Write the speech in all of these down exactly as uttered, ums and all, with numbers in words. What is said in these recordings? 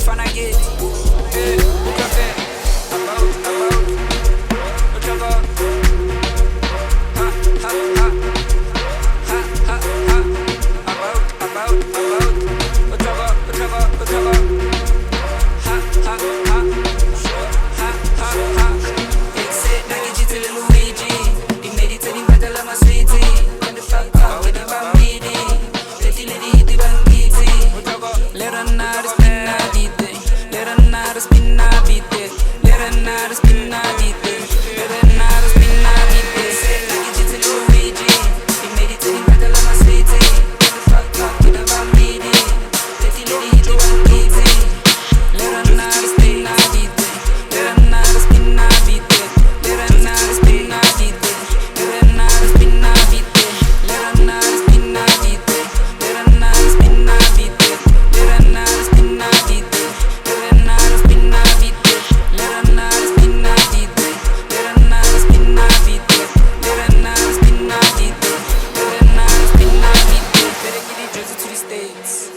fan I get. Yeah, look up there. About, about. What you got? Ha, ha, ha. Ha, ha, ha. About, about, about. What you got? What you got? What you got? Ha, ha, ha. Ha, ha, ha. Exit, na get you till Luigi. Di medita di mata la ma sweetie. When the fuck talk with the bambini. Pretty lady hit the bangiti. Let her know the spin I beat it. Let her know the spin I beat it. Let her know the spin I beat it. Let her know the spin I beat it. Say na get you till Luigi. Di medita di mata la ma sweetie. When the fuck talk with the bambini. Pretty lady hit the bangiti. Let her know the spin I beat it. Let her know the spin I beat it. Let her know the spin I beat it. Let her know the spin I beat it. Let her know the spin I beat it. Let her know the spin I beat it. Let her know the spin I beat it. Let her know the spin I beat it. Let her know the spin I beat it. Let her know the spin I beat it. Let her know the spin I beat it. Let her know the spin I beat it. Better get it jersey to the States.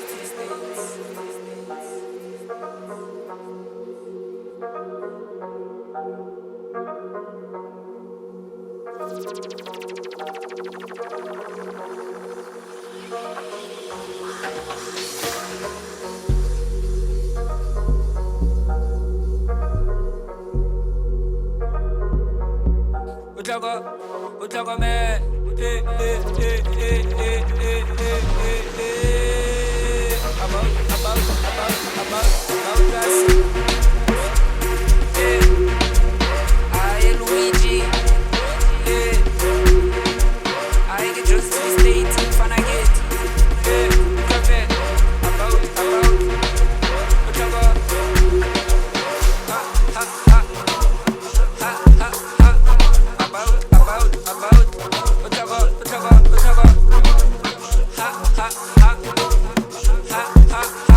What you got? What you got, man? Eh, eh, eh, eh, eh, eh, eh, eh, eh. About, about, about, about, about us. Eh, I Luigi. Eh, I get just to the States, fan I get. Eh, look up there. About, about. What you got? Ha, ha, ha. Ha, ha, ha. About, about, about. What you got? What you got? What you got? Ha, ha, ha. Ha, ha, ha.